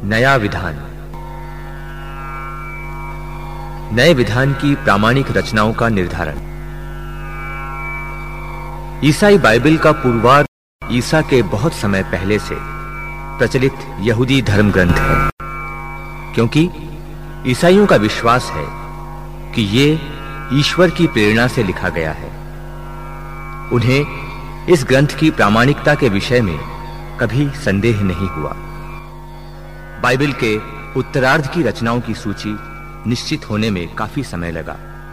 नया विधान। नए विधान की प्रामाणिक रचनाओं का निर्धारण। ईसाई बाइबल का पूर्वार्ध ईसा के बहुत समय पहले से प्रचलित यहूदी धर्म ग्रंथ है, क्योंकि ईसाइयों का विश्वास है कि ये ईश्वर की प्रेरणा से लिखा गया है। उन्हें इस ग्रंथ की प्रामाणिकता के विषय में कभी संदेह नहीं हुआ। बाइबल के उत्तरार्ध की रचनाओं की सूची निश्चित होने में काफी समय लगा।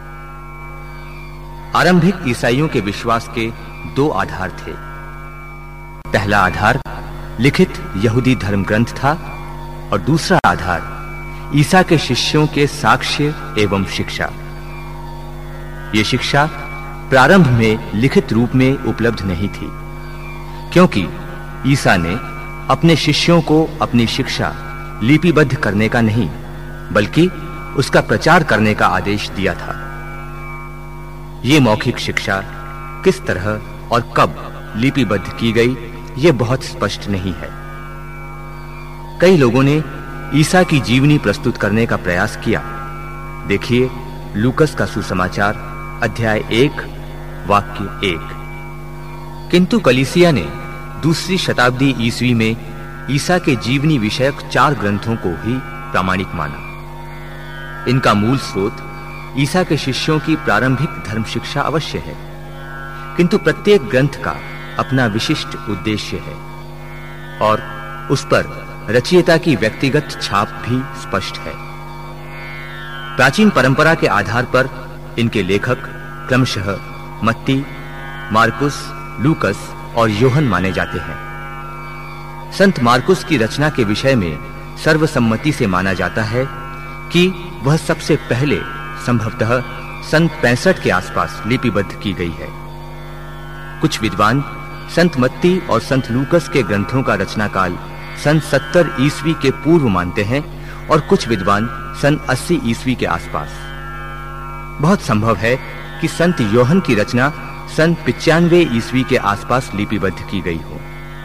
आरंभिक ईसाइयों के विश्वास के दो आधार थे। पहला आधार लिखित यहूदी धर्म ग्रंथ था और दूसरा आधार ईसा के शिष्यों के साक्ष्य एवं शिक्षा। ये शिक्षा प्रारंभ में लिखित रूप में उपलब्ध नहीं थी, क्योंकि ईसा ने अपने शिष्यों को अपनी शिक्षा लिपिबद्ध करने का नहीं, बल्कि उसका प्रचार करने का आदेश दिया था। ये मौखिक शिक्षा किस तरह और कब लिपिबद्ध की गई, ये बहुत स्पष्ट नहीं है। कई लोगों ने ईसा की जीवनी प्रस्तुत करने का प्रयास किया। देखिए लूकस का सुसमाचार अध्याय 1 वाक्य 1। किंतु कलीसिया ने दूसरी शताब्दी ईस्वी में ईसा के जीवनी विषयक 4 ग्रंथों को ही प्रामाणिक माना। इनका मूल स्रोत ईसा के शिष्यों की प्रारंभिक धर्म शिक्षा अवश्य है, किंतु प्रत्येक ग्रंथ का अपना विशिष्ट उद्देश्य है और उस पर रचयिता की व्यक्तिगत छाप भी स्पष्ट है। प्राचीन परंपरा के आधार पर इनके लेखक क्रमशः मत्ती, मार्कुस, लूकस और योहन माने जाते हैं। संत मार्कुस की रचना के विषय में सर्वसम्मति से माना जाता है कि वह सबसे पहले संभवतः सन 65 के आसपास लिपिबद्ध की गई है। कुछ विद्वान संत मत्ती और संत लूकस के ग्रंथों का रचना काल सन 70 ईस्वी के पूर्व मानते हैं और कुछ विद्वान सन 80 ईस्वी के आसपास। बहुत संभव है कि संत योहन की रचना सन 95 ईस्वी के आसपास लिपिबद्ध की गई हो।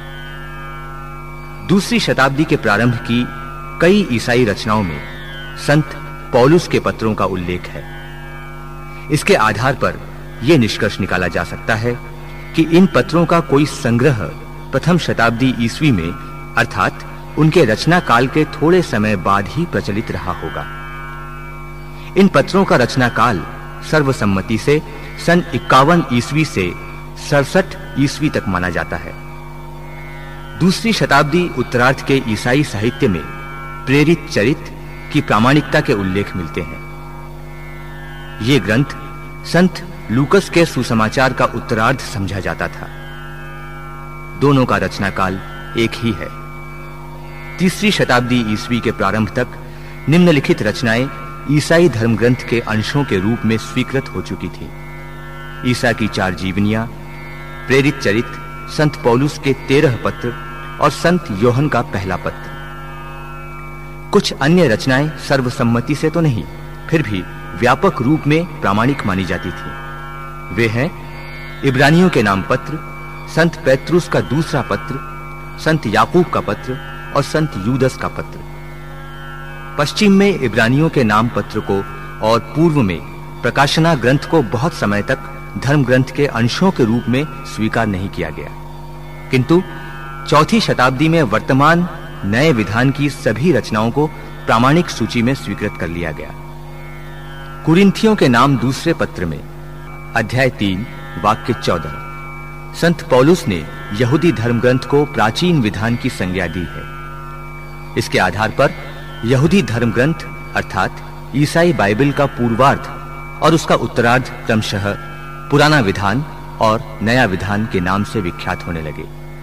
दूसरी शताब्दी के प्रारंभ की कई ईसाई रचनाओं में संत पौलुस के पत्रों का उल्लेख है। इसके आधार पर यह निष्कर्ष निकाला जा सकता है कि इन पत्रों का कोई संग्रह प्रथम शताब्दी ईस्वी में, अर्थात उनके रचना काल के थोड़े समय बाद ही प्रचलित रहा होगा। इन पत्रों का रचना काल सर्वसम्मति से सन 51 ईस्वी से 67 ईस्वी तक माना जाता है। दूसरी शताब्दी उत्तरार्ध के ईसाई साहित्य में प्रेरित चरित्र की प्रामाणिकता के उल्लेख मिलते हैं। ये ग्रंथ संत लूकस के सुसमाचार का उत्तरार्ध समझा जाता था। दोनों का रचना काल एक ही है। तीसरी शताब्दी ईस्वी के प्रारंभ तक निम्नलिखित रचनाएं ईसाई धर्म ग्रंथ के अंशों के रूप में स्वीकृत हो चुकी थी। ईसा की 4 जीवनियां, प्रेरित चरित्र, संत पौलुस के 13 पत्र और संत योहन का पहला पत्र। कुछ अन्य रचनाएं सर्वसम्मति से तो नहीं, फिर भी व्यापक रूप में प्रामाणिक मानी जाती थी। वे हैं इब्रानियों के नाम पत्र, संत पेत्रुस का दूसरा पत्र, संत याकूब का पत्र और संत यूदस का पत्र। पश्चिम में इब्रानियों के नाम पत्र को और पूर्व में प्रकाशना ग्रंथ को बहुत समय तक धर्म ग्रंथ के अंशों के रूप में स्वीकार नहीं किया गया, किंतु चौथी शताब्दी में वर्तमान नए विधान की सभी रचनाओं को प्रामाणिक सूची में स्वीकृत कर लिया गया। कुरिन्थियों के नाम दूसरे पत्र में अध्याय 3 वाक्य 14 संत पौलुस ने यहूदी धर्म ग्रंथ को प्राचीन विधान की संज्ञा दी है। इसके आधार पर यहूदी धर्म ग्रंथ अर्थात ईसाई बाइबल का पूर्वार्ध और उसका उत्तरार्ध क्रमशः पुराना विधान और नया विधान के नाम से विख्यात होने लगे।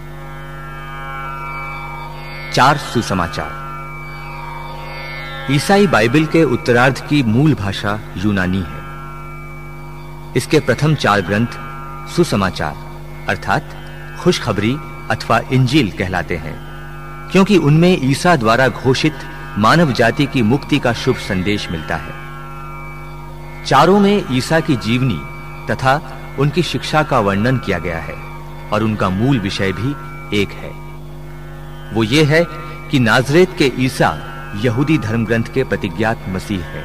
4 सुसमाचार। ईसाई बाइबल के उत्तरार्ध की मूल भाषा यूनानी है। इसके प्रथम 4 ग्रंथ सुसमाचार अर्थात खुशखबरी अथवा इंजील कहलाते हैं, क्योंकि उनमें ईसा द्वारा घोषित मानव जाति की मुक्ति का शुभ संदेश मिलता है। चारों में ईसा की जीवनी तथा उनकी शिक्षा का वर्णन किया गया है और उनका मूल विषय भी एक है। वो ये है कि नाज़रेत के ईसा यहूदी धर्म ग्रंथ के प्रतिज्ञात मसीह है,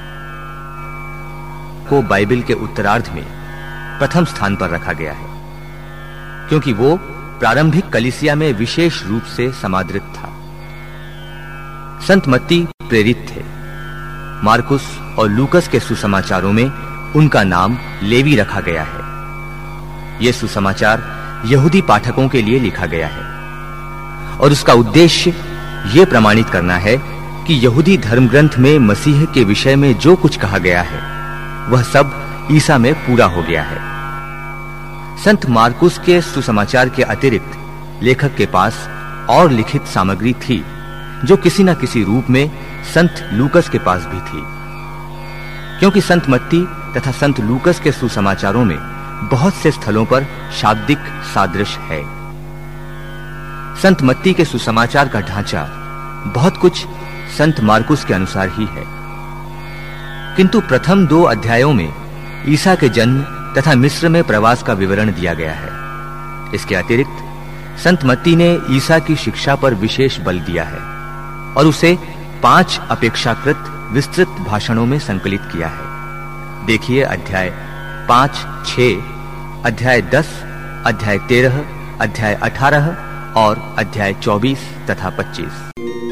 को बाइबल के उत्तरार्ध में प्रथम स्थान पर रखा गया है, क्योंकि वो प्रारंभिक कलीसिया में विशेष रूप से समादृत था। संत मत्ती प्रेरित थे। मार्कुस और लूकस के सुसमाचारों में उनका नाम लेवी रखा गया है। यह सुसमाचार यहूदी पाठकों के लिए लिखा गया है और उसका उद्देश्य यह प्रमाणित करना है कि यहूदी धर्म ग्रंथ में मसीह के विषय में जो कुछ कहा गया है वह सब ईसा में पूरा हो गया है। संत मार्कुस के सुसमाचार के अतिरिक्त लेखक के पास और लिखित सामग्री थी जो किसी न किसी रूप में संत लूकस के पास भी थी, क्योंकि संत मत्ती तथा संत लूकस के सुसमाचारों में बहुत से स्थलों पर शाब्दिक सादृश्य है। संत मत्ती के सुसमाचार का ढांचा बहुत कुछ संत मार्कुस के अनुसार ही है, किंतु प्रथम 2 अध्यायों में ईसा के जन्म तथा मिस्र में प्रवास का विवरण दिया गया है। इसके अतिरिक्त संत मत्ती ने ईसा की शिक्षा पर विशेष बल दिया है और उसे 5 अपेक्षाकृत विस्तृत भाषणों में संकलित किया है। देखिए अध्याय 5, 6, अध्याय 10, अध्याय 13, अध्याय 18 और अध्याय 24 तथा 25।